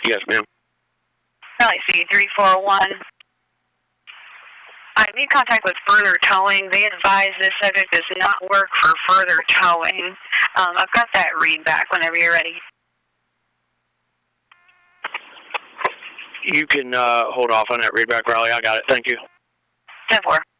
Yes, ma'am. Rally C341. I made contact with Further Towing. They advise this subject does not work for further towing. I've got that read back whenever you're ready. You can hold off on that read back, Riley. I got it. Thank you. 10-4.